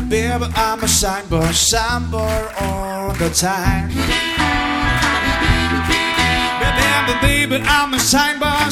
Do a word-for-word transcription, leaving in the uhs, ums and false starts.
Baby, I'm a signboard, signboard all the time. Baby, baby, I'm a signboard,